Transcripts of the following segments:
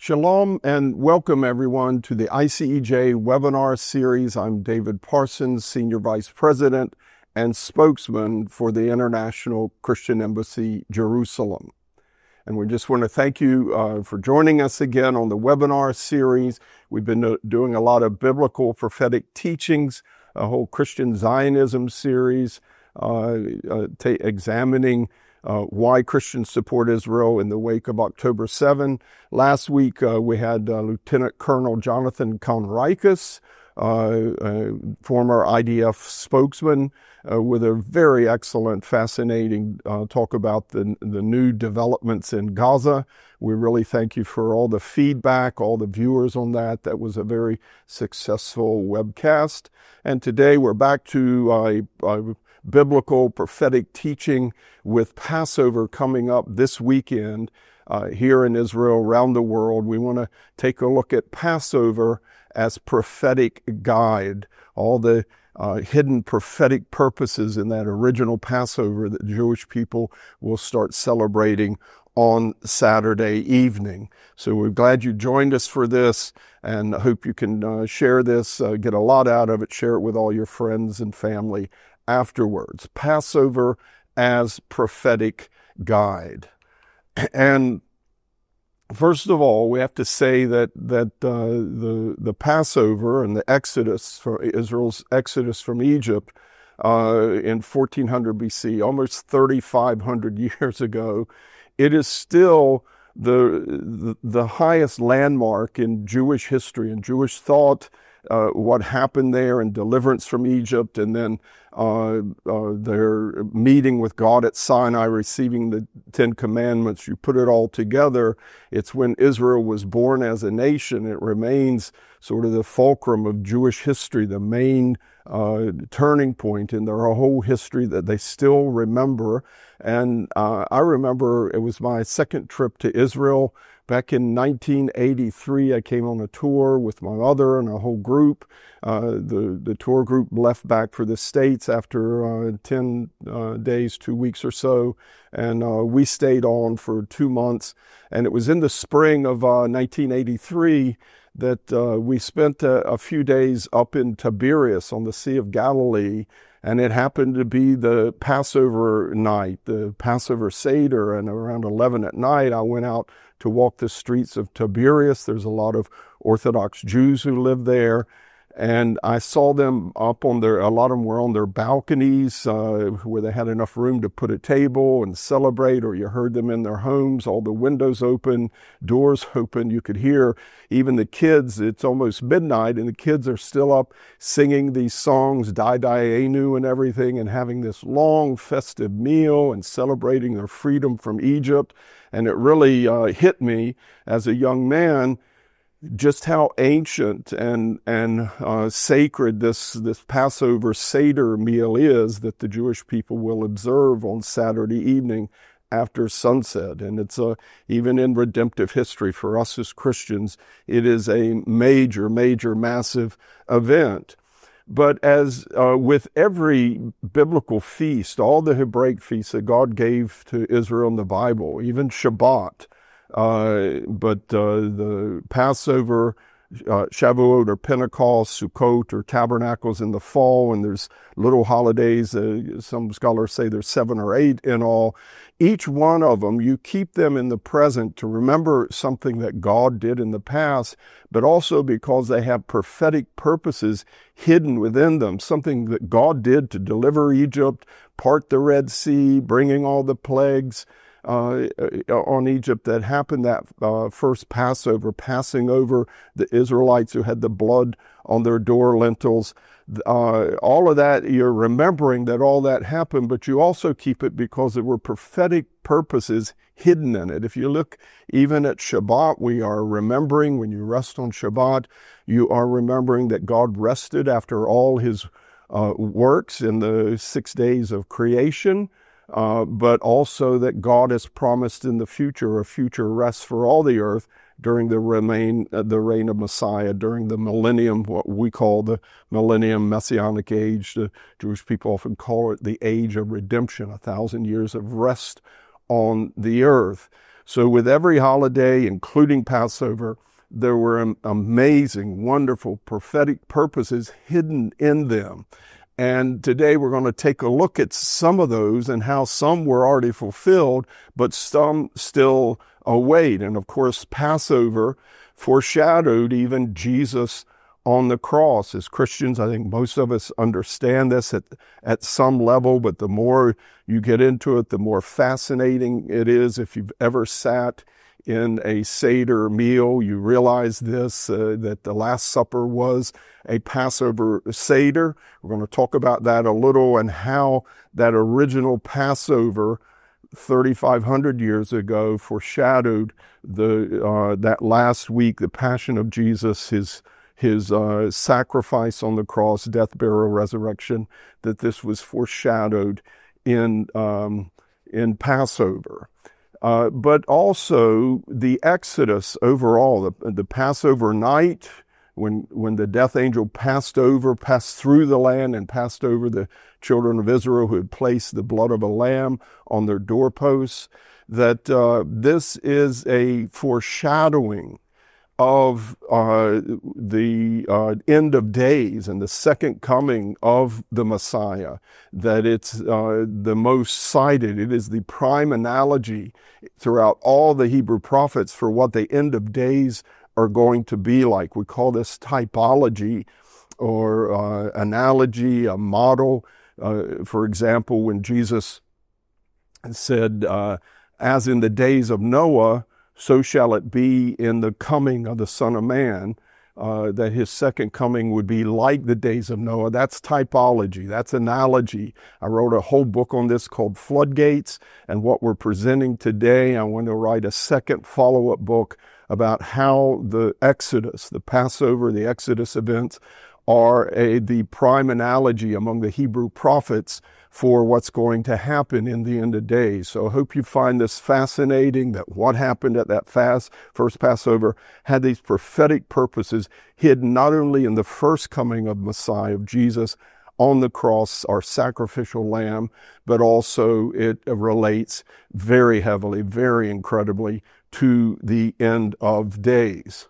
Shalom and welcome everyone to the ICEJ webinar series. I'm David Parsons, Senior Vice President and spokesman for the International Christian Embassy, Jerusalem. And we just want to thank you for joining us again on the webinar series. We've been doing a lot of biblical prophetic teachings, a whole Christian Zionism series, examining why Christians support Israel in the wake of October 7. Last week, we had Lieutenant Colonel Jonathan Conricus, former IDF spokesman, with a very excellent, fascinating talk about the new developments in Gaza. We really thank you for all the feedback, all the viewers on that. That was a very successful webcast. And today we're back to biblical prophetic teaching with Passover coming up this weekend here in Israel, around the world. We want to take a look at Passover as prophetic guide, all the hidden prophetic purposes in that original Passover that Jewish people will start celebrating on Saturday evening. So we're glad you joined us for this, and I hope you can share this, get a lot out of it, share it with all your friends and family afterwards. Passover as prophetic guide. And first of all, we have to say that the Passover and the Exodus, for Israel's Exodus from Egypt in 1400 BC, almost 3,500 years ago, it is still the highest landmark in Jewish history and Jewish thought. What happened there and deliverance from Egypt, and then their meeting with God at Sinai, receiving the Ten Commandments. You put it all together, it's when Israel was born as a nation. It remains sort of the fulcrum of Jewish history, the main turning point in their whole history that they still remember. And I remember it was my second trip to Israel. Back in 1983, I came on a tour with my mother and a whole group. The tour group left back for the States after 10 days, 2 weeks or so, and we stayed on for 2 months. And it was in the spring of 1983 that we spent a few days up in Tiberias on the Sea of Galilee, and it happened to be the Passover night, the Passover Seder, and around 11 at night, I went out to walk the streets of Tiberias. There's a lot of Orthodox Jews who live there, and I saw them up on a lot of them were on their balconies where they had enough room to put a table and celebrate, or you heard them in their homes, all the windows open, doors open. You could hear even the kids. It's almost midnight, and the kids are still up singing these songs, Dai Enu and everything, and having this long festive meal and celebrating their freedom from Egypt. And it really hit me as a young man just how ancient and sacred this Passover Seder meal is that the Jewish people will observe on Saturday evening after sunset. And it's even in redemptive history for us as Christians, it is a major, massive event. But as with every biblical feast, all the Hebraic feasts that God gave to Israel in the Bible, even Shabbat, but the Passover, Shavuot or Pentecost, Sukkot or Tabernacles in the fall, and there's little holidays. Some scholars say there's 7 or 8 in all. Each one of them, you keep them in the present to remember something that God did in the past, but also because they have prophetic purposes hidden within them, something that God did to deliver Egypt, part the Red Sea, bringing all the plagues on Egypt that happened that first Passover, passing over the Israelites who had the blood on their door lintels. All of that, you're remembering that all that happened, but you also keep it because there were prophetic purposes hidden in it. If you look even at Shabbat, we are remembering, when you rest on Shabbat, you are remembering that God rested after all his works in the 6 days of creation. But also that God has promised in the future a future rest for all the earth during the reign of Messiah, during the millennium, what we call the millennium messianic age. The Jewish people often call it the age of redemption, 1,000 years of rest on the earth. So with every holiday, including Passover, there were amazing, wonderful prophetic purposes hidden in them. And today we're going to take a look at some of those and how some were already fulfilled, but some still await. And of course, Passover foreshadowed even Jesus on the cross. As Christians, I think most of us understand this at some level, but the more you get into it, the more fascinating it is. If you've ever sat in a Seder meal, you realize this, that the Last Supper was a Passover Seder. We're going to talk about that a little and how that original Passover 3,500 years ago foreshadowed that last week, the Passion of Jesus, his sacrifice on the cross, death, burial, resurrection, that this was foreshadowed in Passover. But also the Exodus overall, the Passover night, when the death angel passed through the land and passed over the children of Israel who had placed the blood of a lamb on their doorposts, that this is a foreshadowing of the end of days and the second coming of the Messiah, that it's the most cited. It is the prime analogy throughout all the Hebrew prophets for what the end of days are going to be like. We call this typology or analogy, a model. For example, when Jesus said, as in the days of Noah, so shall it be in the coming of the Son of Man, that his second coming would be like the days of Noah. That's typology. That's analogy. I wrote a whole book on this called Floodgates, and what we're presenting today, I want to write a second follow-up book about how the Exodus, the Passover, the Exodus events are the prime analogy among the Hebrew prophets for what's going to happen in the end of days. So I hope you find this fascinating, that what happened at that first Passover had these prophetic purposes hidden not only in the first coming of Messiah, of Jesus on the cross, our sacrificial lamb, but also it relates very heavily, very incredibly to the end of days.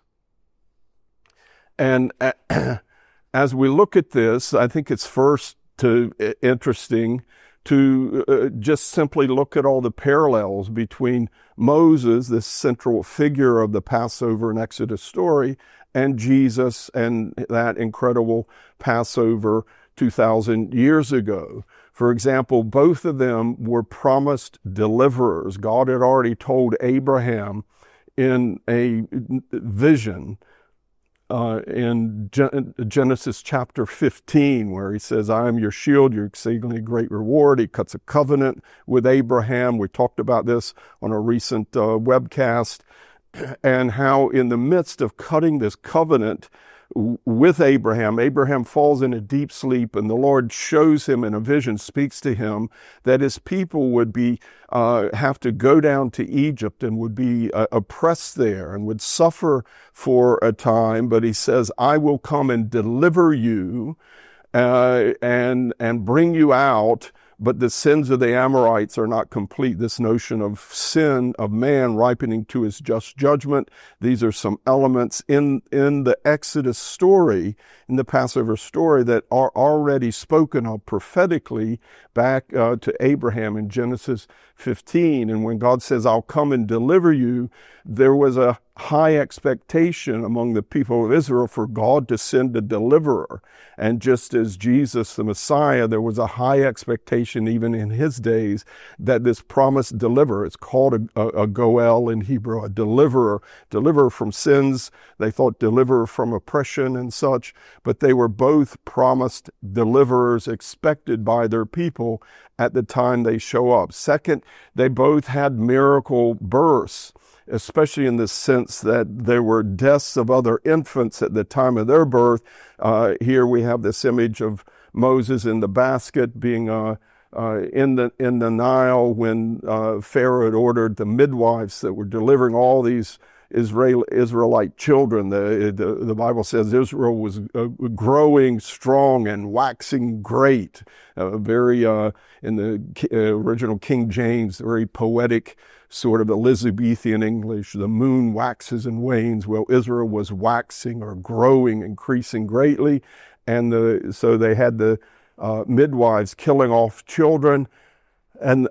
And as we look at this, I think it's first interesting to just simply look at all the parallels between Moses, this central figure of the Passover and Exodus story, and Jesus and that incredible Passover 2,000 years ago. For example, both of them were promised deliverers. God had already told Abraham in a vision in Genesis chapter 15, where he says, I am your shield, your exceedingly great reward. He cuts a covenant with Abraham. We talked about this on a recent webcast, and how in the midst of cutting this covenant with Abraham, Abraham falls in a deep sleep, and the Lord shows him in a vision, speaks to him, that his people would be have to go down to Egypt and would be oppressed there and would suffer for a time. But he says, I will come and deliver you and bring you out. But the sins of the Amorites are not complete. This notion of sin of man ripening to his just judgment. These are some elements in the Exodus story, in the Passover story, that are already spoken of prophetically back to Abraham in Genesis 15. And when God says, I'll come and deliver you, there was a high expectation among the people of Israel for God to send a deliverer. And just as Jesus, the Messiah, there was a high expectation even in his days that this promised deliverer, it's called a goel in Hebrew, a deliverer from sins. They thought deliverer from oppression and such, but they were both promised deliverers expected by their people at the time they show up. Second, they both had miracle births, especially in the sense that there were deaths of other infants at the time of their birth. Here we have this image of Moses in the basket being in the Nile when Pharaoh had ordered the midwives that were delivering all these Israelite children. The Bible says Israel was growing strong and waxing great. Very, in the original King James, very poetic sort of Elizabethan English. The moon waxes and wanes. Well, Israel was waxing or growing, increasing greatly. And so they had the midwives killing off children. And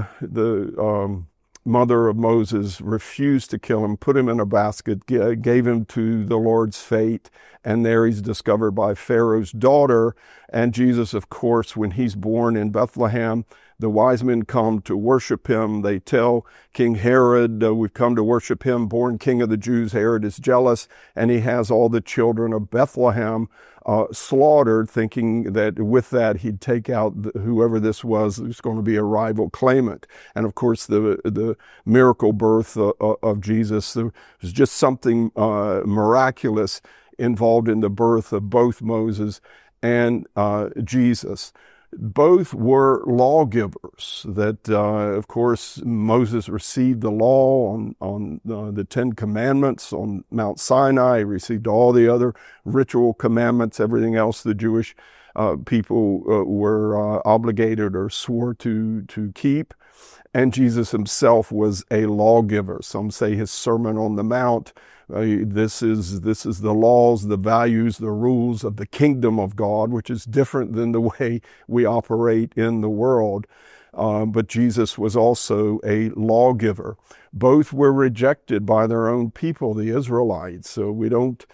the mother of Moses refused to kill him, put him in a basket, gave him to the Lord's fate, and there he's discovered by Pharaoh's daughter. And Jesus, of course, when he's born in Bethlehem, the wise men come to worship him. They tell King Herod, we've come to worship him, born King of the Jews. Herod is jealous, and he has all the children of Bethlehem slaughtered, thinking that with that he'd take out whoever this was who's going to be a rival claimant. And of course, the miracle birth of Jesus, there was just something miraculous involved in the birth of both Moses and Jesus. Both were lawgivers. That, of course, Moses received the law on the Ten Commandments on Mount Sinai. He received all the other ritual commandments, everything else the Jewish people were obligated or swore to keep. And Jesus himself was a lawgiver. Some say his Sermon on the Mount. This is the laws, the values, the rules of the kingdom of God, which is different than the way we operate in the world. But Jesus was also a lawgiver. Both were rejected by their own people, the Israelites. So we don't,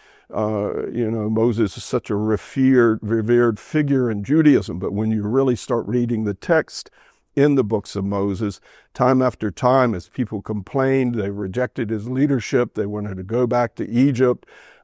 Moses is such a revered figure in Judaism. But when you really start reading the text in the books of Moses, time after time, as people complained, they rejected his leadership. They wanted to go back to Egypt.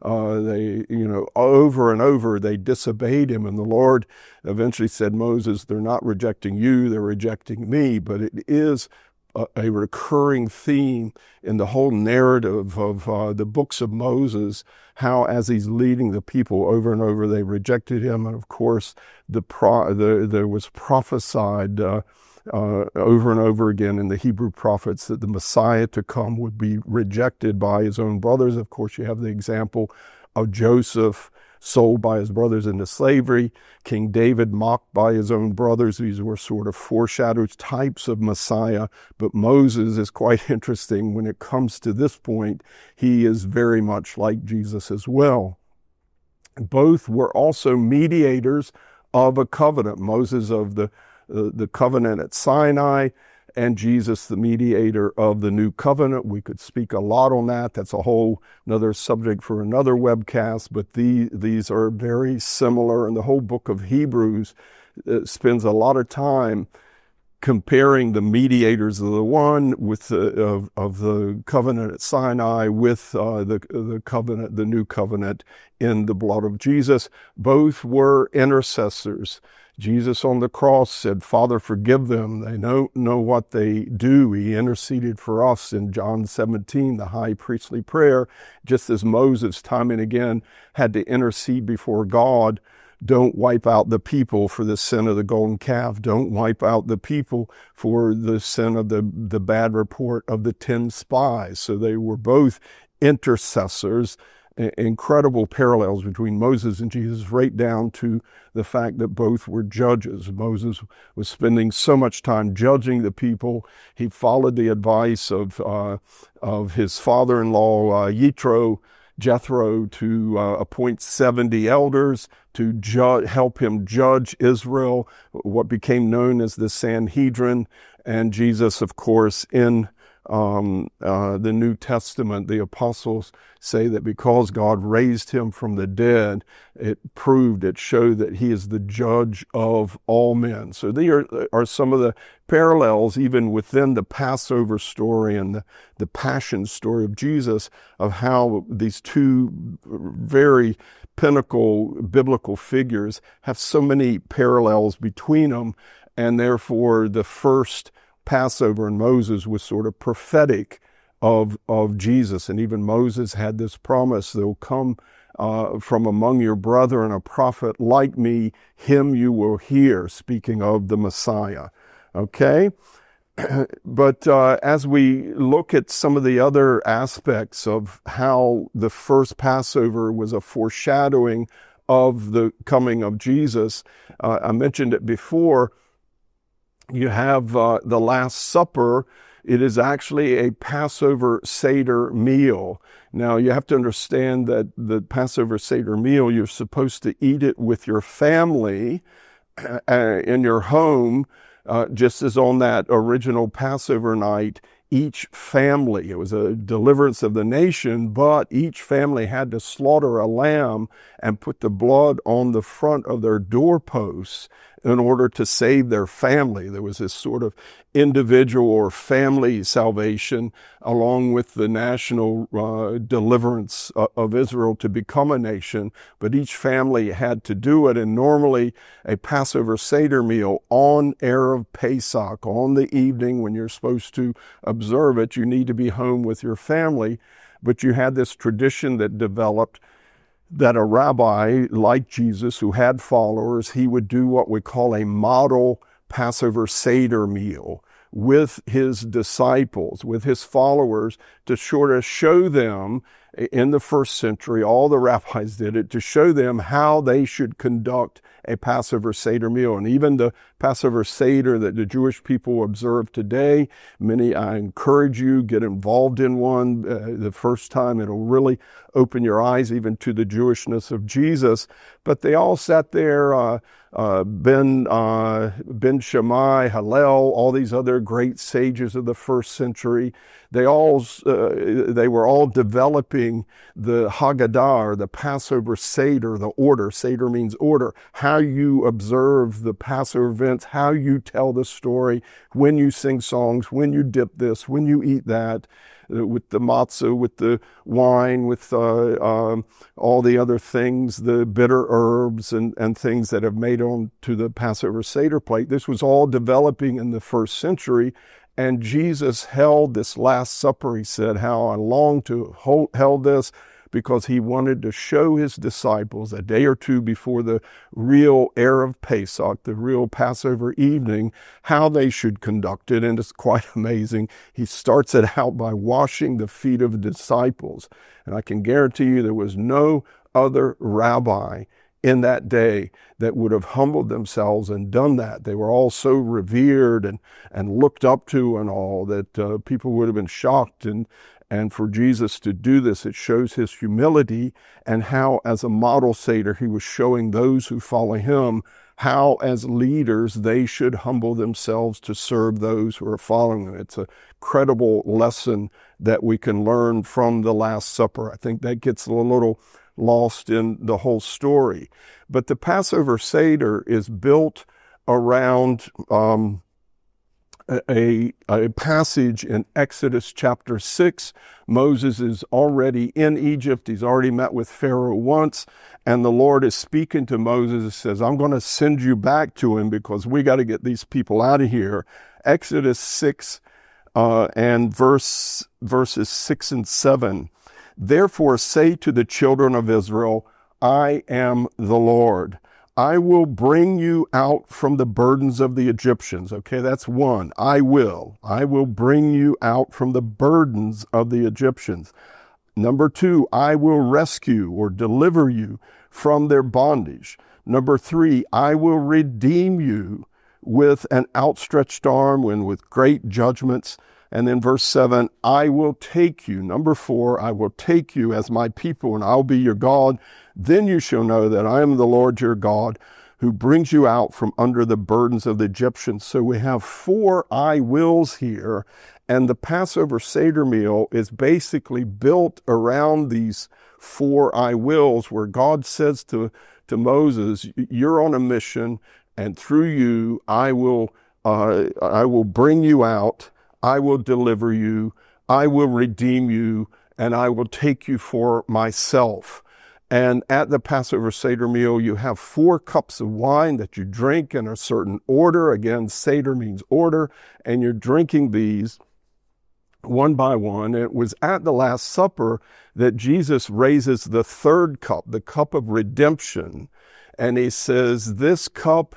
Over and over, they disobeyed him. And the Lord eventually said, Moses, they're not rejecting you, they're rejecting me. But it is a recurring theme in the whole narrative of the books of Moses, how as he's leading the people over and over, they rejected him. And of course, there was prophesied over and over again in the Hebrew prophets that the Messiah to come would be rejected by his own brothers. Of course, you have the example of Joseph sold by his brothers into slavery, King David mocked by his own brothers. These were sort of foreshadowed types of Messiah. But Moses is quite interesting. When it comes to this point, he is very much like Jesus as well. Both were also mediators of a covenant. Moses of the covenant at Sinai, and Jesus, the mediator of the new covenant. We could speak a lot on that. That's a whole another subject for another webcast, but these are very similar. And the whole book of Hebrews spends a lot of time comparing the mediators of the one with of the covenant at Sinai with the covenant, the new covenant in the blood of Jesus. Both were intercessors. Jesus on the cross said, Father, forgive them. They don't know what they do. He interceded for us in John 17, the high priestly prayer, just as Moses time and again had to intercede before God. Don't wipe out the people for the sin of the golden calf. Don't wipe out the people for the sin of the bad report of the 10 spies. So they were both intercessors. Incredible parallels between Moses and Jesus, right down to the fact that both were judges. Moses was spending so much time judging the people. He followed the advice of his father-in-law, Jethro, to appoint 70 elders to help him judge Israel, what became known as the Sanhedrin. And Jesus, of course, in the New Testament, the apostles say that because God raised him from the dead, it showed that he is the judge of all men. So there are some of the parallels even within the Passover story and the Passion story of Jesus, of how these two very pinnacle biblical figures have so many parallels between them, and therefore the first Passover in Moses was sort of prophetic of Jesus. And even Moses had this promise, there'll come from among your brethren a prophet like me, him you will hear, speaking of the Messiah. Okay? But as we look at some of the other aspects of how the first Passover was a foreshadowing of the coming of Jesus, I mentioned it before, you have the Last Supper. It is actually a Passover Seder meal. Now, you have to understand that the Passover Seder meal, you're supposed to eat it with your family in your home, just as on that original Passover night, each family, it was a deliverance of the nation, but each family had to slaughter a lamb and put the blood on the front of their doorposts in order to save their family. There was this sort of individual or family salvation along with the national deliverance of Israel to become a nation, but each family had to do it. And normally a Passover Seder meal on Erev Pesach, on the evening when you're supposed to observe it, you need to be home with your family. But you had this tradition that developed that a rabbi like Jesus who had followers, he would do what we call a model Passover Seder meal with his disciples, with his followers, to sort of show them, in the first century, all the rabbis did it, to show them how they should conduct a Passover Seder meal. And even the Passover Seder that the Jewish people observe today, I encourage you, get involved in one. The first time, it'll really open your eyes even to the Jewishness of Jesus. But they all sat there, Ben Shammai, Hillel, all these other great sages of the first century. They were all developing the Haggadah, or the Passover Seder, the order. Seder means order. How you observe the Passover events, how you tell the story, when you sing songs, when you dip this, when you eat that, with the matzah, with the wine, with all the other things, the bitter herbs and things that have made on to the Passover Seder plate. This was all developing in the first century. And Jesus held this Last Supper. He said, how I long to held this, because he wanted to show his disciples a day or two before the real Erev Pesach, the real Passover evening, how they should conduct it. And it's quite amazing. He starts it out by washing the feet of the disciples. And I can guarantee you there was no other rabbi in that day that would have humbled themselves and done that. They were all so revered and looked up to and all that people would have been shocked. And for Jesus to do this, it shows his humility and how, as a model Seder, he was showing those who follow him how, as leaders, they should humble themselves to serve those who are following them. It's a credible lesson that we can learn from the Last Supper. I think that gets a little lost in the whole story. But the Passover Seder is built around a passage in Exodus chapter 6. Moses is already in Egypt. He's already met with Pharaoh once, and the Lord is speaking to Moses and says, I'm going to send you back to him because we got to get these people out of here. Exodus 6 and verses 6 and 7. Therefore say to the children of Israel, I am the Lord. I will bring you out from the burdens of the Egyptians. Okay, that's one. I will bring you out from the burdens of the Egyptians. Number two, I will rescue or deliver you from their bondage. Number three, I will redeem you with an outstretched arm and with great judgments. And then verse 7, I will take you. Number 4, I will take you as my people, and I'll be your God. Then you shall know that I am the Lord your God, who brings you out from under the burdens of the Egyptians. So we have 4 I wills here, and the Passover Seder meal is basically built around these 4 I wills, where God says to Moses, you're on a mission, and through you I will bring you out. I will deliver you, I will redeem you, and I will take you for myself. And at the Passover Seder meal, you have 4 cups of wine that you drink in a certain order. Again, Seder means order, and you're drinking these one by one. It was at the Last Supper that Jesus raises the 3rd cup, the cup of redemption, and he says, this cup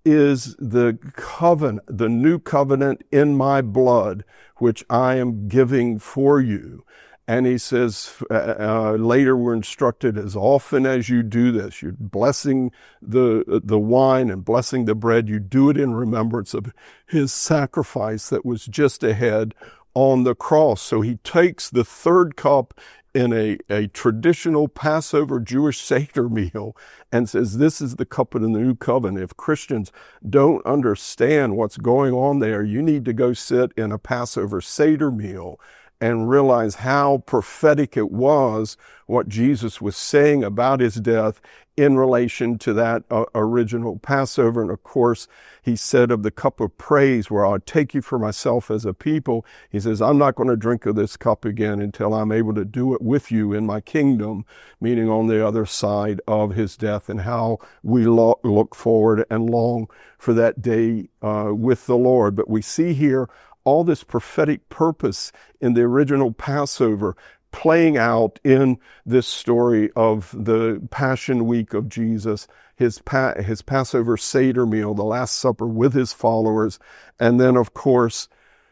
is the covenant, the new covenant in my blood, which I am giving for you. And he says, later we're instructed, as often as you do this, you're blessing the wine and blessing the bread, you do it in remembrance of his sacrifice that was just ahead on the cross. So he takes the third cup in a traditional Passover Jewish Seder meal and says, this is the cup of the new covenant. If Christians don't understand what's going on there, you need to go sit in a Passover Seder meal and realize how prophetic it was, what Jesus was saying about his death in relation to that original Passover. And of course, he said of the cup of praise, where I'll take you for myself as a people, he says, I'm not going to drink of this cup again until I'm able to do it with you in my kingdom, meaning on the other side of his death, and how we look forward and long for that day with the Lord. But we see here all this prophetic purpose in the original Passover playing out in this story of the Passion Week of Jesus, his Passover Seder meal, the Last Supper with his followers. And then, of course,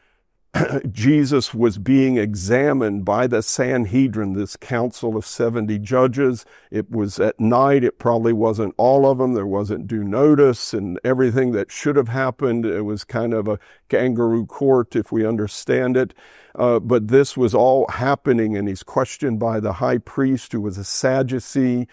Jesus was being examined by the Sanhedrin, this council of 70 judges. It was at night. It probably wasn't all of them. There wasn't due notice and everything that should have happened. It was kind of a kangaroo court, if we understand it. But this was all happening, and he's questioned by the high priest, who was a Sadducee,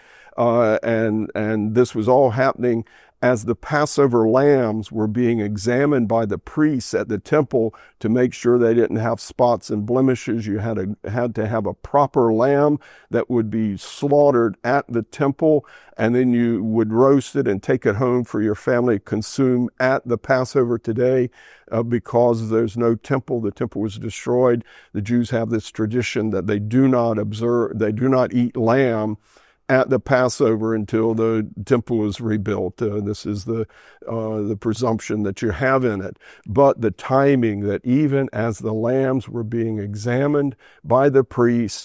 and this was all happening as the Passover lambs were being examined by the priests at the temple to make sure they didn't have spots and blemishes. You had to have a proper lamb that would be slaughtered at the temple, and then you would roast it and take it home for your family to consume at the Passover today. Because there's no temple, the temple was destroyed. The Jews have this tradition that they do not eat lamb at the Passover until the temple is rebuilt. This is the presumption that you have in it. But the timing that even as the lambs were being examined by the priests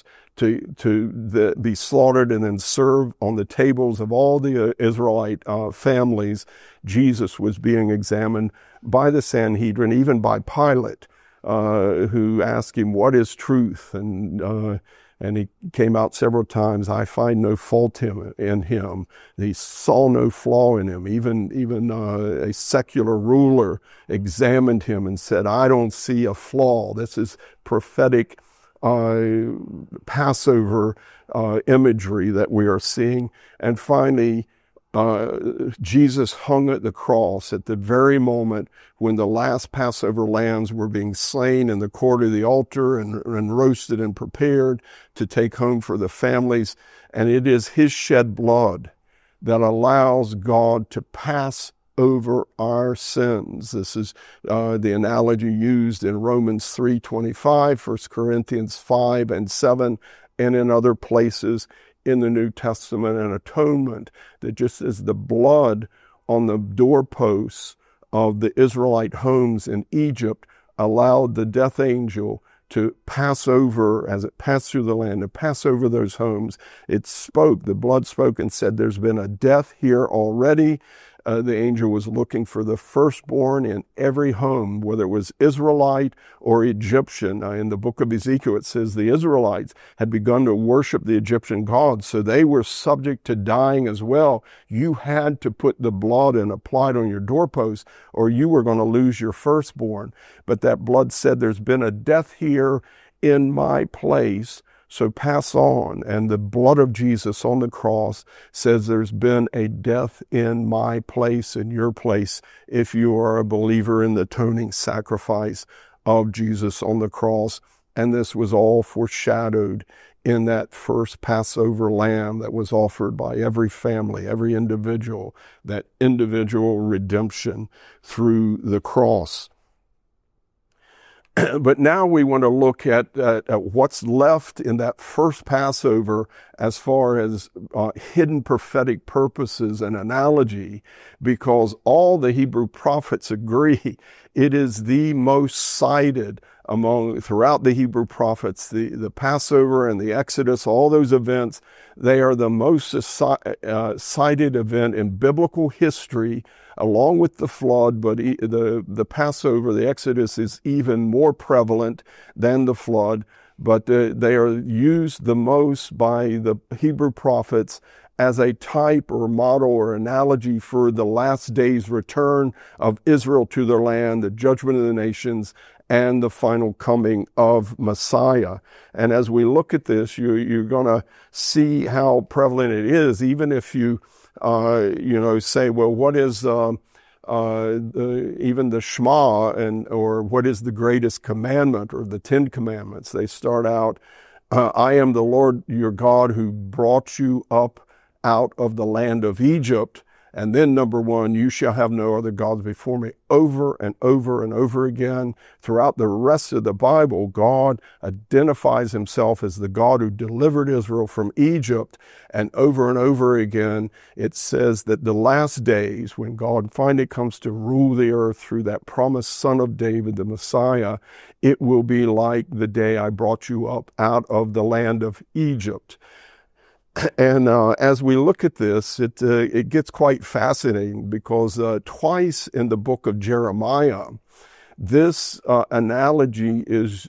to be slaughtered and then served on the tables of all the Israelite families, Jesus was being examined by the Sanhedrin, even by Pilate, who asked him, what is truth? And he came out several times, I find no fault in him. He saw no flaw in him. Even a secular ruler examined him and said, I don't see a flaw. This is prophetic Passover imagery that we are seeing. And finally, Jesus hung at the cross at the very moment when the last Passover lambs were being slain in the court of the altar and roasted and prepared to take home for the families. And it is his shed blood that allows God to pass over our sins. This is the analogy used in Romans 3:25, 1 Corinthians 5 and 7, and in other places in the New Testament, and atonement, that just as the blood on the doorposts of the Israelite homes in Egypt allowed the death angel to pass over, as it passed through the land, to pass over those homes, it spoke, the blood spoke and said, there's been a death here already. The angel was looking for the firstborn in every home, whether it was Israelite or Egyptian. In the book of Ezekiel, it says the Israelites had begun to worship the Egyptian gods, so they were subject to dying as well. You had to put the blood and apply it on your doorposts, or you were going to lose your firstborn. But that blood said, there's been a death here in my place, so pass on. And the blood of Jesus on the cross says there's been a death in my place, in your place, if you are a believer in the atoning sacrifice of Jesus on the cross. And this was all foreshadowed in that first Passover lamb that was offered by every family, every individual, that individual redemption through the cross. But now we want to look at what's left in that first Passover as far as hidden prophetic purposes and analogy, because all the Hebrew prophets agree it is the most cited throughout the Hebrew prophets, the Passover and the Exodus, all those events, they are the most cited event in biblical history, along with the flood. But the Passover, the Exodus, is even more prevalent than the flood. But they are used the most by the Hebrew prophets as a type or model or analogy for the last days return of Israel to their land, the judgment of the nations, and the final coming of Messiah. And as we look at this, you're going to see how prevalent it is, even if you, say, well, what is even the Shema, or what is the greatest commandment, or the 10 Commandments? They start out, I am the Lord your God who brought you up out of the land of Egypt. And then number 1, you shall have no other gods before me. Over and over and over again, throughout the rest of the Bible, God identifies himself as the God who delivered Israel from Egypt. And over again, it says that the last days, when God finally comes to rule the earth through that promised Son of David, the Messiah, it will be like the day I brought you up out of the land of Egypt. And as we look at this, it gets quite fascinating, because twice in the book of Jeremiah, this analogy is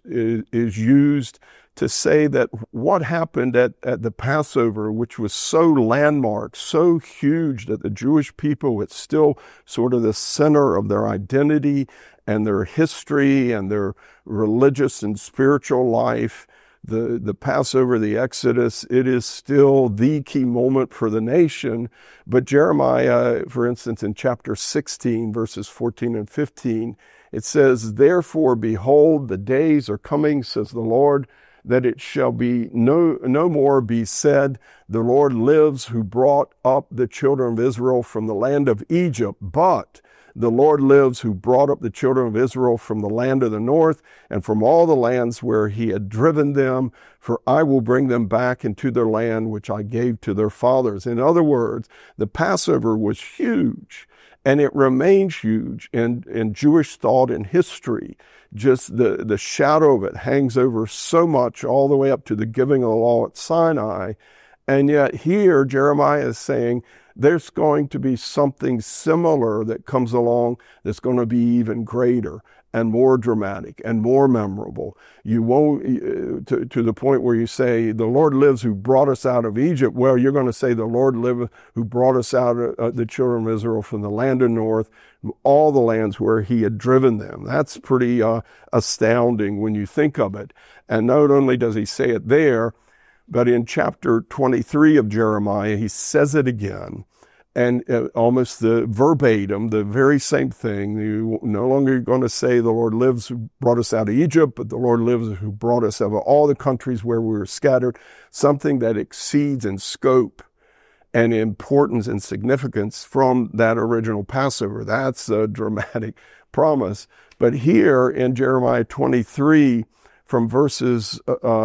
used to say that what happened at the Passover, which was so landmark, so huge that the Jewish people, it's still sort of the center of their identity and their history and their religious and spiritual life. The Passover, the Exodus, it is still the key moment for the nation. But Jeremiah, for instance, in chapter 16, verses 14 and 15, it says, therefore, behold, the days are coming, says the Lord, that it shall be no more be said, the Lord lives who brought up the children of Israel from the land of Egypt, but the Lord lives who brought up the children of Israel from the land of the north and from all the lands where he had driven them, for I will bring them back into their land which I gave to their fathers. In other words, the Passover was huge, and it remains huge in Jewish thought and history. Just the shadow of it hangs over so much, all the way up to the giving of the law at Sinai. And yet here Jeremiah is saying, there's going to be something similar that comes along that's going to be even greater and more dramatic and more memorable. You won't, to the point where you say, the Lord lives who brought us out of Egypt. Well, you're going to say, the Lord liveth who brought us out of the children of Israel from the land of north, all the lands where he had driven them. That's pretty astounding when you think of it. And not only does he say it there, but in chapter 23 of Jeremiah, he says it again, and almost the verbatim, the very same thing. You no longer going to say the Lord lives who brought us out of Egypt, but the Lord lives who brought us out of all the countries where we were scattered, something that exceeds in scope and importance and significance from that original Passover. That's a dramatic promise. But here in Jeremiah 23, from verses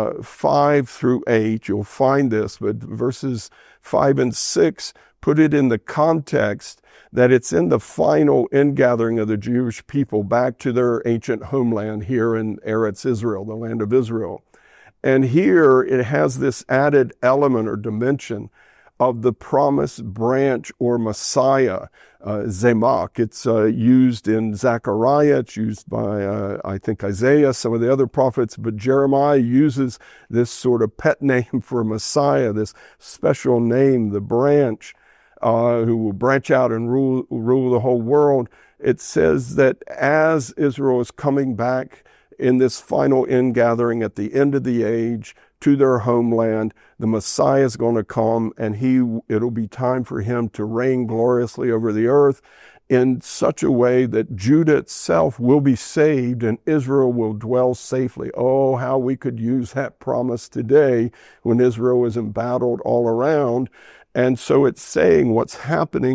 5 through 8, you'll find this, but verses 5 and 6 put it in the context that it's in the final ingathering of the Jewish people back to their ancient homeland here in Eretz Israel, the land of Israel. And here it has this added element or dimension of the promised branch or Messiah, Zemach. It's used in Zechariah. It's used by, I think, Isaiah, some of the other prophets. But Jeremiah uses this sort of pet name for Messiah, this special name, the branch, who will branch out and rule the whole world. It says that as Israel is coming back in this final ingathering at the end of the age to their homeland, the Messiah is going to come, and it'll be time for him to reign gloriously over the earth in such a way that Judah itself will be saved and Israel will dwell safely. Oh, how we could use that promise today when Israel is embattled all around. And so it's saying what's happening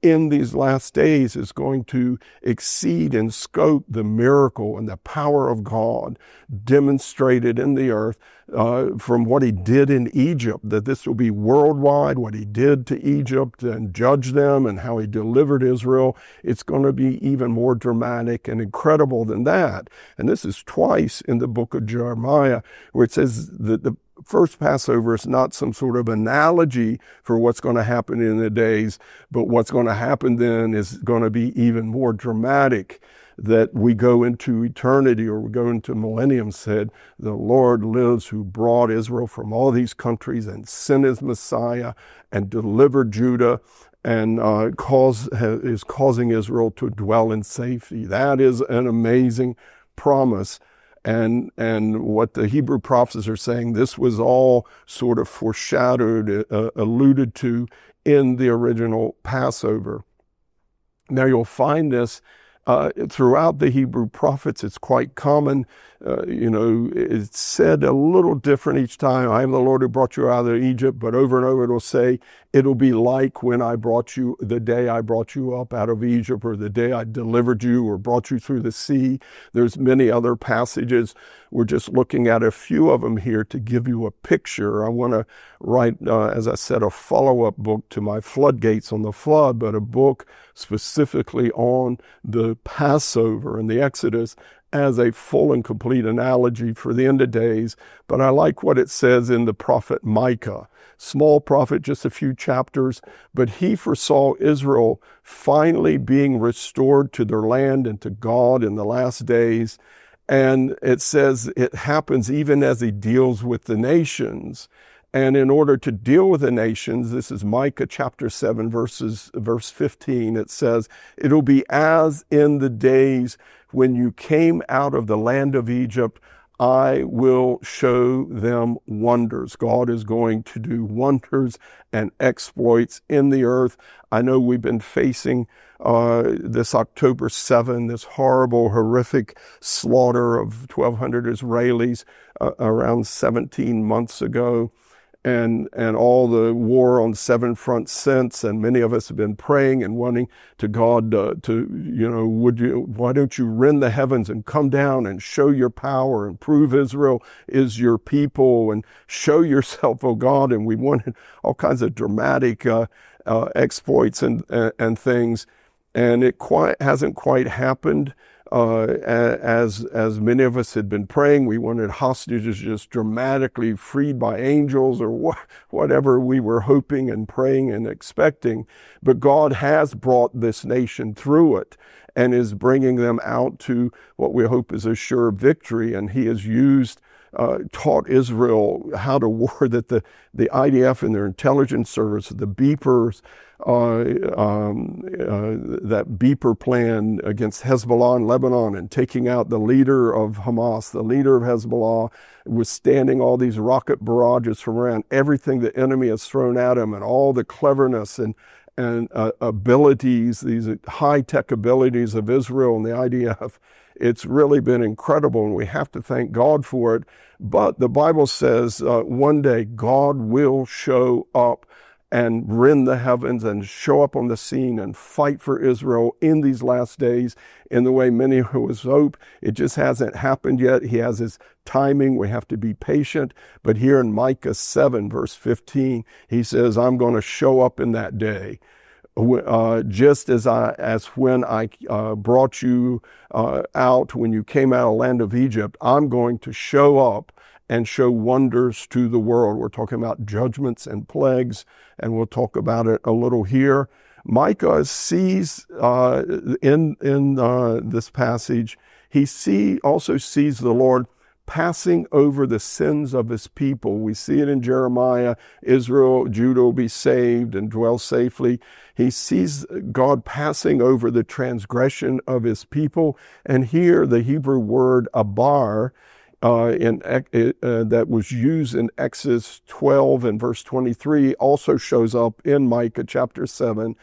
in these last days is going to exceed in scope the miracle and the power of God demonstrated in the earth from what he did in Egypt, that this will be worldwide, what he did to Egypt and judge them and how he delivered Israel. It's going to be even more dramatic and incredible than that. And this is twice in the book of Jeremiah, where it says that the first Passover is not some sort of analogy for what's going to happen in the days, but what's going to happen then is going to be even more dramatic, that we go into eternity, or we go into millennium, said, the Lord lives, who brought Israel from all these countries and sent his Messiah and delivered Judah and is causing Israel to dwell in safety. That is an amazing promise. And what the Hebrew prophets are saying, this was all sort of foreshadowed, alluded to in the original Passover. Now you'll find this throughout the Hebrew prophets. It's quite common. It's said a little different each time. I am the Lord who brought you out of Egypt, but over and over it'll say, it'll be like when I brought you, the day I brought you up out of Egypt, or the day I delivered you or brought you through the sea. There's many other passages. We're just looking at a few of them here to give you a picture. I want to write, as I said, a follow-up book to my Floodgates on the Flood, but a book specifically on the Passover and the Exodus as a full and complete analogy for the end of days. But I like what it says in the prophet Micah. Small prophet, just a few chapters, but he foresaw Israel finally being restored to their land and to God in the last days. And it says it happens even as he deals with the nations. And in order to deal with the nations, this is Micah chapter 7, verse 15, it says, it'll be as in the days when you came out of the land of Egypt, I will show them wonders. God is going to do wonders and exploits in the earth. I know we've been facing this October 7, this horrible, horrific slaughter of 1,200 Israelis around 17 months ago. And all the war on seven fronts since, and many of us have been praying and wanting to God why don't you rend the heavens and come down and show your power and prove Israel is your people and show yourself, oh God. And we wanted all kinds of dramatic exploits and things, and it hasn't quite happened. As many of us had been praying, we wanted hostages just dramatically freed by angels, or whatever we were hoping and praying and expecting. But God has brought this nation through it and is bringing them out to what we hope is a sure victory. And he has taught Israel how to war, that the IDF and their intelligence service, the beepers, that beeper plan against Hezbollah in Lebanon and taking out the leader of Hamas, the leader of Hezbollah, withstanding all these rocket barrages from around, everything the enemy has thrown at him, and all the cleverness and abilities, these high-tech abilities of Israel and the IDF. It's really been incredible, and we have to thank God for it. But the Bible says one day God will show up and rend the heavens and show up on the scene and fight for Israel in these last days in the way many of us hope. It just hasn't happened yet. He has his timing. We have to be patient. But here in Micah 7, verse 15, he says, I'm going to show up in that day. Just as when I brought you out, when you came out of the land of Egypt, I'm going to show up and show wonders to the world. We're talking about judgments and plagues, and we'll talk about it a little here. Micah sees in this passage, he also sees the Lord passing over the sins of his people. We see it in Jeremiah. Judah will be saved and dwell safely. He sees God passing over the transgression of his people. And here the Hebrew word abar, that was used in Exodus 12 and verse 23, also shows up in Micah chapter 7,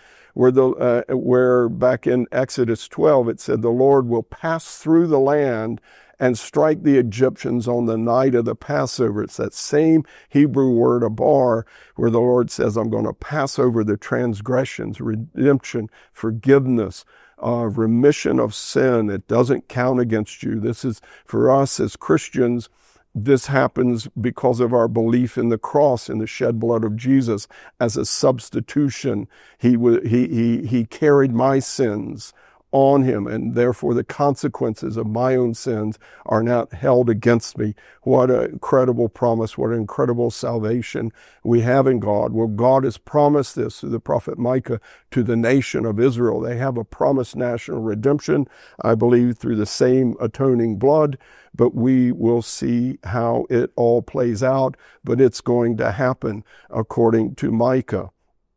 where back in Exodus 12 it said the Lord will pass through the land and strike the Egyptians on the night of the Passover. It's that same Hebrew word, abar, where the Lord says, I'm going to pass over the transgressions, redemption, forgiveness, remission of sin. It doesn't count against you. This is, for us as Christians, this happens because of our belief in the cross, in the shed blood of Jesus as a substitution. He carried my sins on him, and therefore the consequences of my own sins are not held against me. What an incredible promise, what an incredible salvation we have in God. Well, God has promised this through the prophet Micah to the nation of Israel. They have a promised national redemption, I believe, through the same atoning blood, but we will see how it all plays out, but it's going to happen according to Micah.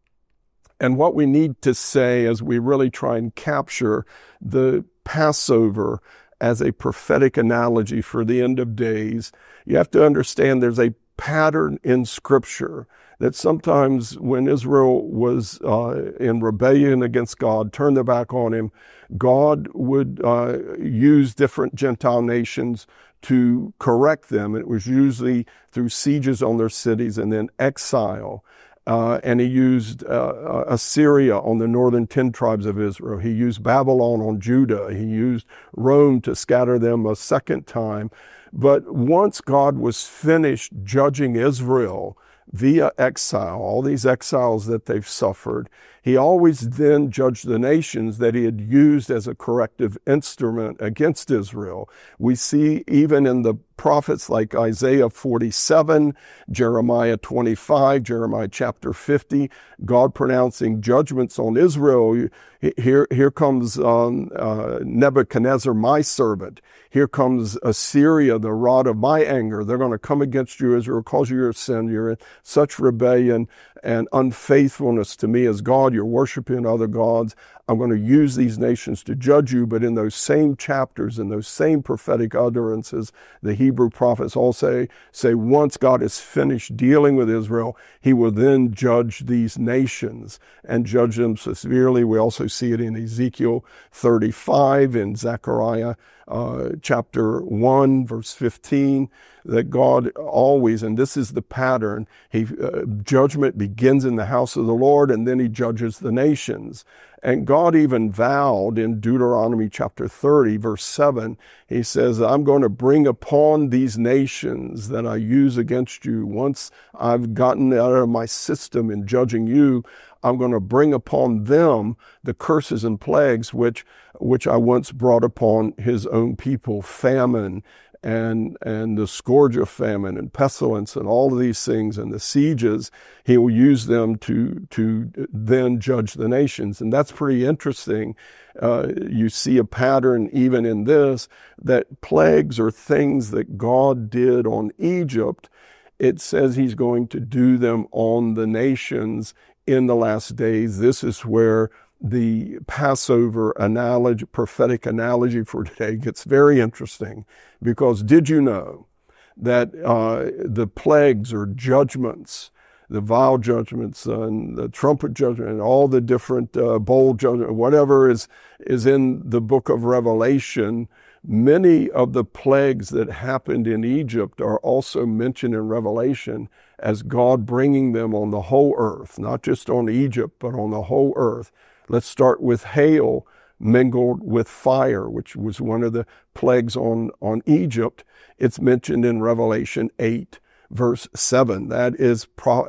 And what we need to say as we really try and capture the Passover as a prophetic analogy for the end of days, you have to understand there's a pattern in Scripture that sometimes when Israel was in rebellion against God, turned their back on him, God would use different Gentile nations to correct them. It was usually through sieges on their cities and then exile. And he used Assyria on the northern 10 tribes of Israel. He used Babylon on Judah. He used Rome to scatter them a second time. But once God was finished judging Israel via exile, all these exiles that they've suffered, he always then judged the nations that he had used as a corrective instrument against Israel. We see even in the prophets like Isaiah 47, Jeremiah 25, Jeremiah chapter 50, God pronouncing judgments on Israel. Here comes Nebuchadnezzar, my servant. Here comes Assyria, the rod of my anger. They're going to come against you, Israel, cause you your sin. You're in such rebellion and unfaithfulness to me as God. You're worshiping other gods. I'm going to use these nations to judge you. But in those same chapters, in those same prophetic utterances, the Hebrew prophets all say once God is finished dealing with Israel, he will then judge these nations and judge them severely. We also see it in Ezekiel 35, in Zechariah chapter 1, verse 15, that God always, and this is the pattern, judgment begins in the house of the Lord, and then he judges the nations. And God even vowed in Deuteronomy chapter 30, verse 7, he says, I'm going to bring upon these nations that I use against you. Once I've gotten out of my system in judging you, I'm going to bring upon them the curses and plagues which I once brought upon his own people, famine and the scourge of famine and pestilence and all of these things and the sieges. He will use them to then judge the nations. And that's pretty interesting. You see a pattern even in this, that plagues are things that God did on Egypt. It says he's going to do them on the nations in the last days. This is where the Passover analogy, prophetic analogy for today gets very interesting, because did you know that the plagues or judgments, the vial judgments and the trumpet judgment and all the different bowl judgment, whatever is in the book of Revelation, many of the plagues that happened in Egypt are also mentioned in Revelation as God bringing them on the whole earth, not just on Egypt, but on the whole earth. Let's start with hail mingled with fire, which was one of the plagues on Egypt. It's mentioned in Revelation 8, verse 7. That is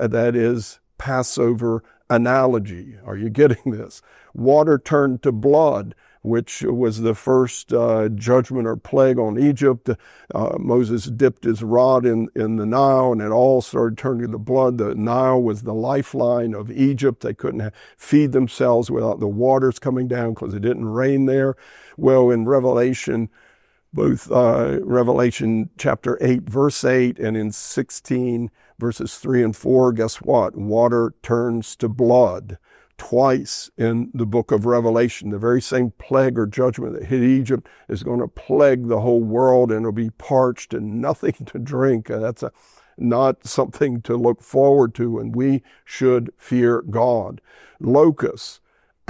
Passover analogy. Are you getting this? Water turned to blood, which was the first judgment or plague on Egypt. Moses dipped his rod in the Nile, and it all started turning to blood. The Nile was the lifeline of Egypt. They couldn't feed themselves without the waters coming down because it didn't rain there. Well, in Revelation, both Revelation chapter 8, verse 8, and in 16, verses 3 and 4, guess what? Water turns to blood. Twice in the book of Revelation, the very same plague or judgment that hit Egypt is going to plague the whole world, and it'll be parched and nothing to drink. That's not something to look forward to, and we should fear God. Locusts,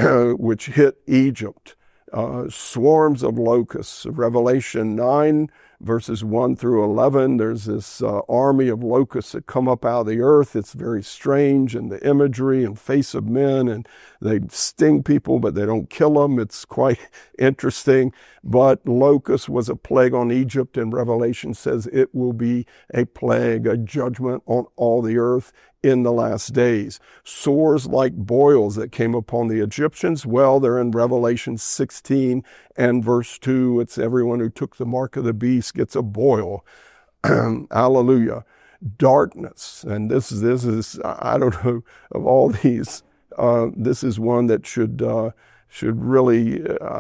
which hit Egypt, swarms of locusts. Revelation 9, verses 1 through 11, there's this army of locusts that come up out of the earth. It's very strange, and the imagery and face of men, and they sting people, but they don't kill them. It's quite interesting. But locust was a plague on Egypt, and Revelation says it will be a plague, a judgment on all the earth in the last days. Sores like boils that came upon the Egyptians, well, they're in Revelation 16 and verse 2. It's everyone who took the mark of the beast gets a boil. Hallelujah. Darkness, and this is I don't know, of all these, this is one that should really,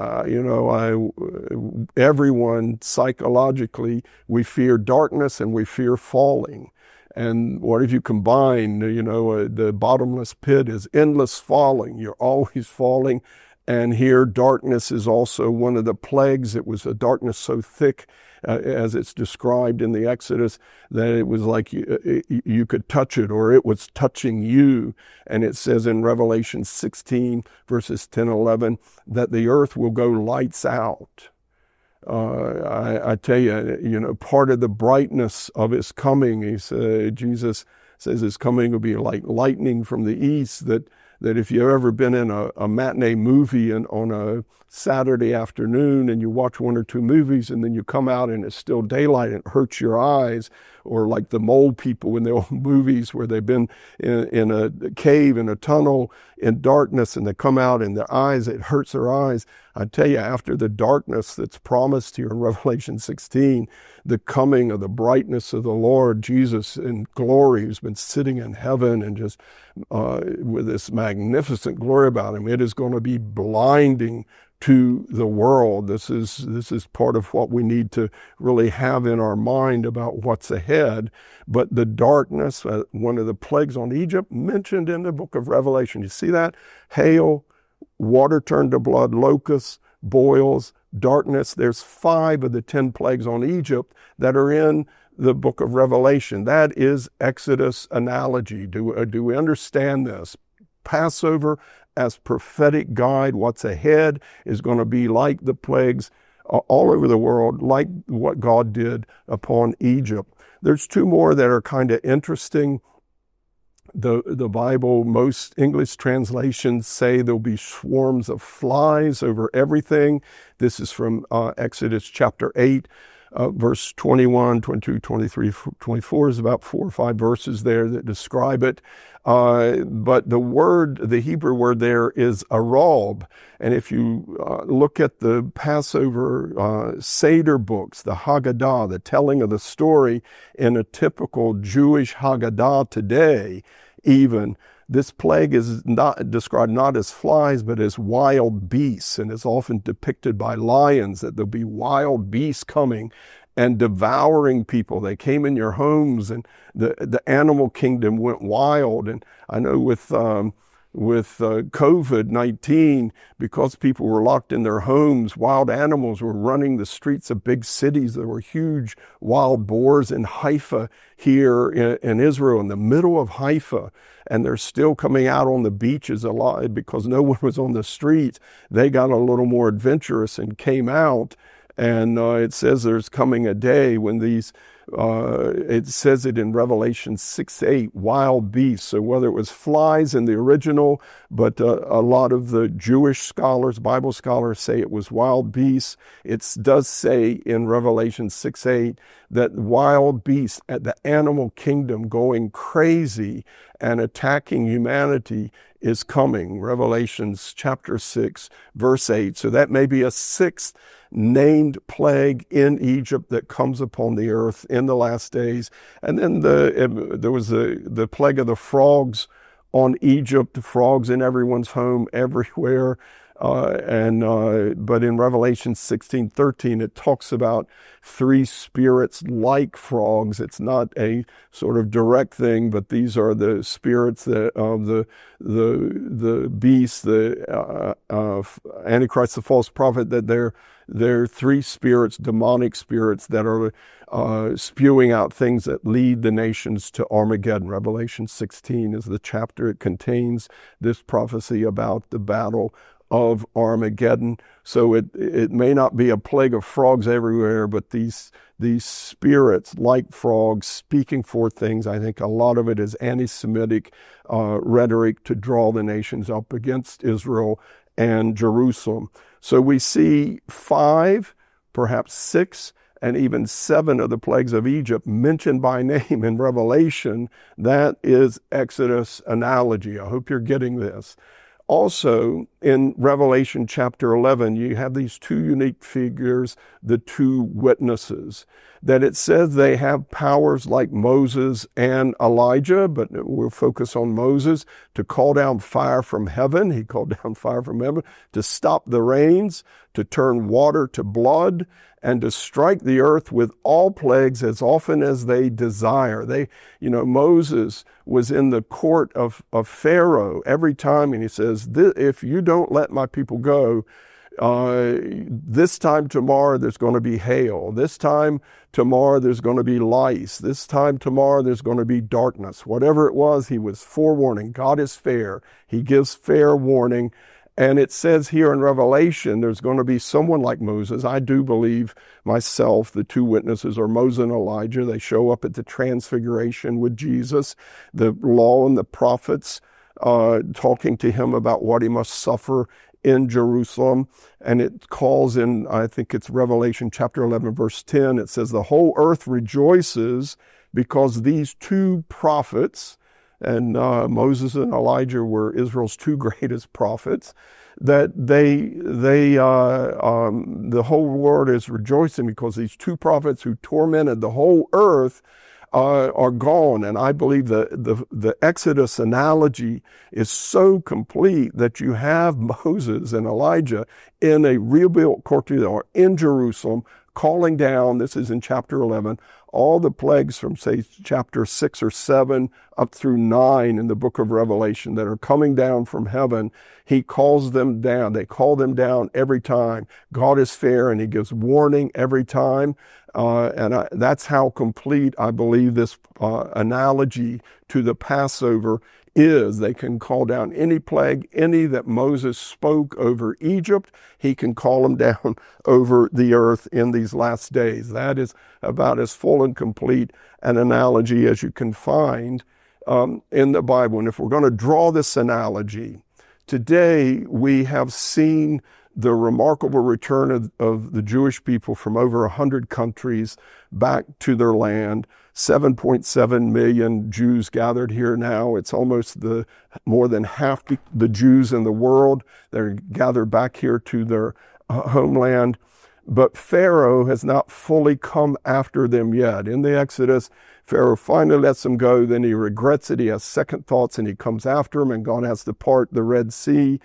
everyone psychologically, we fear darkness and we fear falling. And what if you combine, the bottomless pit is endless falling. You're always falling. And here darkness is also one of the plagues. It was a darkness so thick, as it's described in the Exodus, that it was like you could touch it, or it was touching you. And it says in Revelation 16, verses 10 and 11, that the earth will go lights out. I tell you, part of the brightness of his coming, Jesus says his coming will be like lightning from the east, that if you've ever been in a matinee movie and on a Saturday afternoon and you watch one or two movies and then you come out and it's still daylight and it hurts your eyes, or like the mole people in the old movies where they've been in a cave, in a tunnel, in darkness, and they come out and their eyes, it hurts their eyes. I tell you, after the darkness that's promised here in Revelation 16, the coming of the brightness of the Lord Jesus in glory, who's been sitting in heaven and just with this magnificent glory about him, it is going to be blinding to the world. This is part of what we need to really have in our mind about what's ahead. But the darkness, one of the plagues on Egypt, mentioned in the book of Revelation. You see that? Hail, water turned to blood, locusts, boils, darkness. There's 5 of the 10 plagues on Egypt that are in the book of Revelation. That is Exodus analogy. Do we understand this? Passover as prophetic guide, what's ahead is going to be like the plagues all over the world, like what God did upon Egypt. There's 2 more that are kind of interesting. The Bible, most English translations say there'll be swarms of flies over everything. This is from Exodus chapter 8. Verse 21, 22, 23, 24 is about 4 or 5 verses there that describe it. But the Hebrew word there is arab. And if you look at the Passover Seder books, the Haggadah, the telling of the story in a typical Jewish Haggadah today, even, this plague is not described not as flies, but as wild beasts, and is often depicted by lions, that there'll be wild beasts coming and devouring people. They came in your homes, and the animal kingdom went wild. And I know with COVID-19, because people were locked in their homes, wild animals were running the streets of big cities. There were huge wild boars in Haifa here in Israel, in the middle of Haifa, and they're still coming out on the beaches a lot because no one was on the streets. They got a little more adventurous and came out. And it says there's coming a day when these, it says it in Revelation 6:8, wild beasts. So whether it was flies in the original, but a lot of the Jewish scholars, Bible scholars, say it was wild beasts. It does say in Revelation 6:8 that wild beasts, the animal kingdom going crazy and attacking humanity, is coming. Revelations chapter 6, verse 8. So that may be a 6th named plague in Egypt that comes upon the earth in the last days. And then there was the plague of the frogs on Egypt, frogs in everyone's home, everywhere. But in Revelation 16:13, it talks about 3 spirits like frogs. It's not a sort of direct thing, but these are the spirits that of the beast, the Antichrist, the false prophet. That they're 3 spirits, demonic spirits that are spewing out things that lead the nations to Armageddon. Revelation 16 is the chapter. It contains this prophecy about the battle of Armageddon. So it may not be a plague of frogs everywhere, but these spirits like frogs speaking forth things. I think a lot of it is anti-Semitic rhetoric to draw the nations up against Israel and Jerusalem. So we see 5, perhaps 6, and even 7 of the plagues of Egypt mentioned by name in Revelation. That is Exodus analogy. I hope you're getting this. Also, in Revelation chapter 11, you have these 2 unique figures, the 2 witnesses, that it says they have powers like Moses and Elijah, but we'll focus on Moses, to call down fire from heaven. He called down fire from heaven to stop the rains, to turn water to blood, and to strike the earth with all plagues as often as they desire. Moses was in the court of Pharaoh every time, and he says, if you don't let my people go, this time tomorrow there's going to be hail. This time tomorrow there's going to be lice. This time tomorrow there's going to be darkness. Whatever it was, he was forewarning. God is fair. He gives fair warning. And it says here in Revelation, there's going to be someone like Moses. I do believe myself the 2 witnesses are Moses and Elijah. They show up at the transfiguration with Jesus, the law and the prophets talking to him about what he must suffer in Jerusalem. And it calls in, I think it's Revelation chapter 11, verse 10, it says, the whole earth rejoices because these 2 prophets, and Moses and Elijah were Israel's 2 greatest prophets, that the whole world is rejoicing because these 2 prophets who tormented the whole earth are gone. And I believe the Exodus analogy is so complete that you have Moses and Elijah in a rebuilt courtyard in Jerusalem calling down, this is in chapter 11, all the plagues from, say, chapter 6 or 7 up through 9 in the book of Revelation that are coming down from heaven. He calls them down. They call them down every time. God is fair, and he gives warning every time. That's how complete I believe this analogy to the Passover is. They can call down any plague, any that Moses spoke over Egypt, he can call them down over the earth in these last days. That is about as full and complete an analogy as you can find in the Bible. And if we're going to draw this analogy, today we have seen the remarkable return of the Jewish people from over 100 countries back to their land. 7.7 million Jews gathered here now. It's almost more than half the Jews in the world that are gathered back here to their homeland. But Pharaoh has not fully come after them yet. In the Exodus, Pharaoh finally lets them go. Then he regrets it. He has second thoughts, and he comes after them, and God has to part the Red Sea.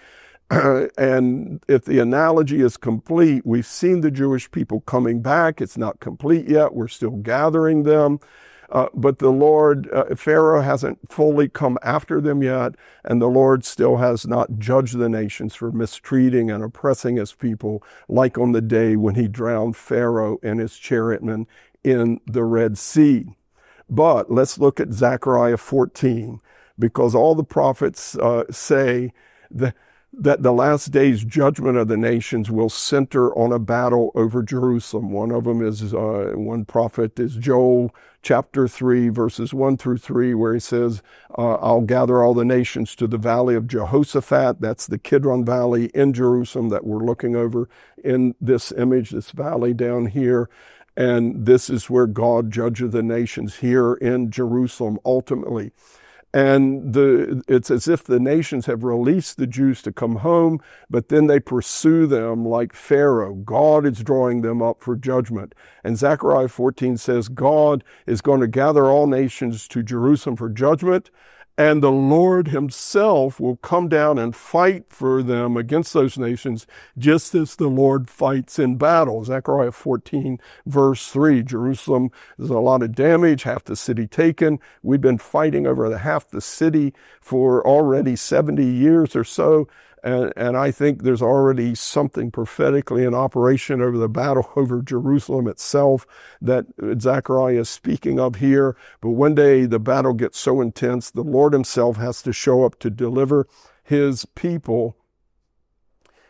And if the analogy is complete, we've seen the Jewish people coming back. It's not complete yet. We're still gathering them. But the Lord, Pharaoh hasn't fully come after them yet, and the Lord still has not judged the nations for mistreating and oppressing his people, like on the day when he drowned Pharaoh and his chariotmen in the Red Sea. But let's look at Zechariah 14, because all the prophets say that the last day's judgment of the nations will center on a battle over Jerusalem. One of them is, one prophet is Joel chapter 3, verses 1 through 3, where he says, I'll gather all the nations to the valley of Jehoshaphat. That's the Kidron Valley in Jerusalem that we're looking over in this image, this valley down here. And this is where God judges the nations, here in Jerusalem ultimately. And it's as if the nations have released the Jews to come home, but then they pursue them like Pharaoh. God is drawing them up for judgment. And Zechariah 14 says God is going to gather all nations to Jerusalem for judgment, and the Lord himself will come down and fight for them against those nations, just as the Lord fights in battle. Zechariah 14, verse 3, Jerusalem, there's a lot of damage, half the city taken. We've been fighting over half the city for already 70 years or so. And I think there's already something prophetically in operation over the battle over Jerusalem itself that Zechariah is speaking of here. But one day the battle gets so intense, the Lord himself has to show up to deliver his people.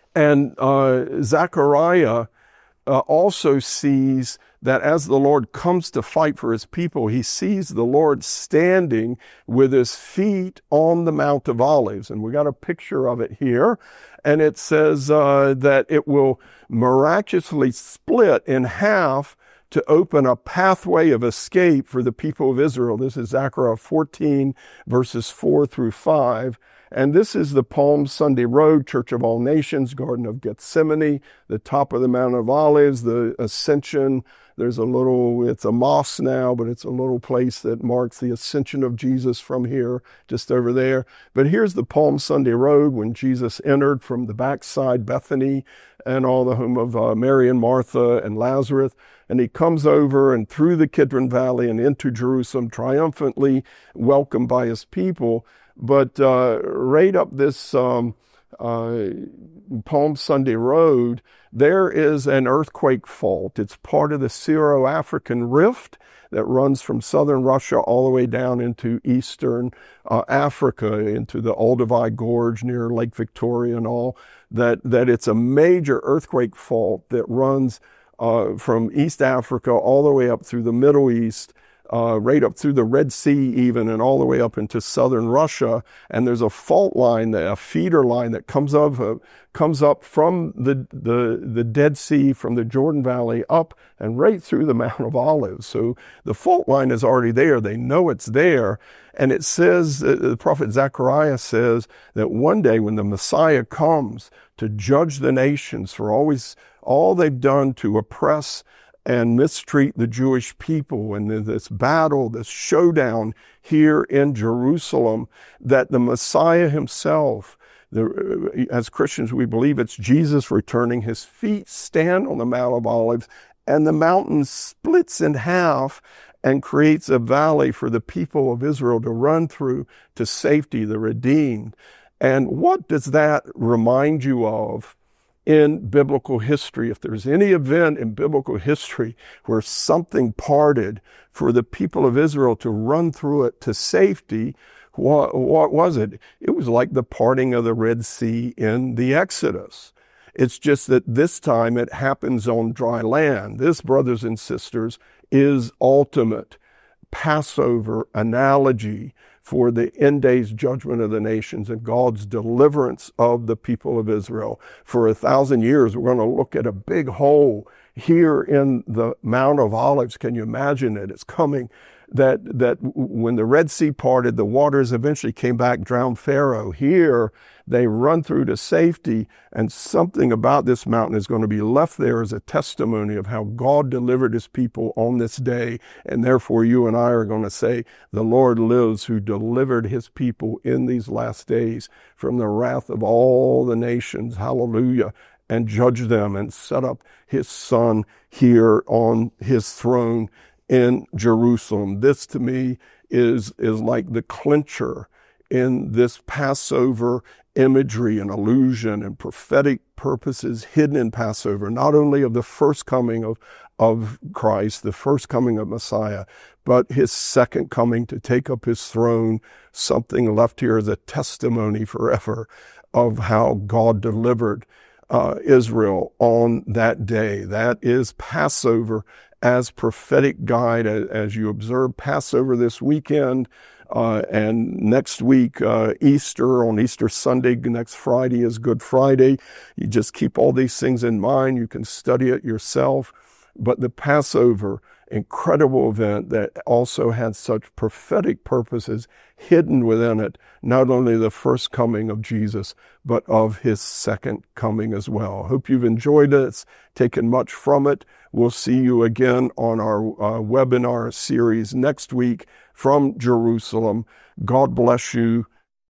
And Zechariah also sees that as the Lord comes to fight for his people, he sees the Lord standing with his feet on the Mount of Olives. And we got a picture of it here. And it says that it will miraculously split in half to open a pathway of escape for the people of Israel. This is Zechariah 14, verses 4 through 5. And this is the Palm Sunday Road, Church of All Nations, Garden of Gethsemane, the top of the Mount of Olives, the Ascension. There's it's a mosque now, but it's a little place that marks the ascension of Jesus from here, just over there. But here's the Palm Sunday Road when Jesus entered from the backside, Bethany, and all the home of Mary and Martha and Lazarus. And he comes over and through the Kidron Valley and into Jerusalem, triumphantly welcomed by his people. But right up this Palm Sunday Road, there is an earthquake fault. It's part of the Syro-African Rift that runs from southern Russia all the way down into eastern Africa, into the Olduvai Gorge near Lake Victoria and all, that it's a major earthquake fault that runs from East Africa all the way up through the Middle East, right up through the Red Sea even, and all the way up into southern Russia. And there's a fault line, a feeder line that comes up from the Dead Sea, from the Jordan Valley up and right through the Mount of Olives. So the fault line is already there. They know it's there. And it says, the prophet Zechariah says that one day when the Messiah comes to judge the nations for all they've done to oppress and mistreat the Jewish people, and this battle, this showdown here in Jerusalem, that the Messiah himself, as Christians, we believe it's Jesus returning. His feet stand on the Mount of Olives, and the mountain splits in half and creates a valley for the people of Israel to run through to safety, the redeemed. And what does that remind you of in biblical history? If there's any event in biblical history where something parted for the people of Israel to run through it to safety, what was it? It was like the parting of the Red Sea in the Exodus. It's just that this time it happens on dry land. This, brothers and sisters, is ultimate Passover analogy for the end days judgment of the nations and God's deliverance of the people of Israel. For 1,000 years, we're going to look at a big hole here in the Mount of Olives. Can you imagine it? It's coming. That when the Red Sea parted, the waters eventually came back, drowned Pharaoh. Here, they run through to safety, and something about this mountain is going to be left there as a testimony of how God delivered his people on this day. And therefore, you and I are going to say, the Lord lives who delivered his people in these last days from the wrath of all the nations. Hallelujah. And judge them and set up his son here on his throne in Jerusalem. This to me is like the clincher in this Passover imagery and allusion and prophetic purposes hidden in Passover, not only of the first coming of Christ, the first coming of Messiah, but his second coming to take up his throne, something left here as a testimony forever of how God delivered Israel on that day. That is Passover as prophetic guide as you observe Passover this weekend, and next week, Easter, on Easter Sunday, next Friday is Good Friday. You just keep all these things in mind. You can study it yourself. But the Passover, incredible event that also had such prophetic purposes hidden within it, not only the first coming of Jesus, but of his second coming as well. Hope you've enjoyed it, taken much from it. We'll see you again on our webinar series next week from Jerusalem. God bless you.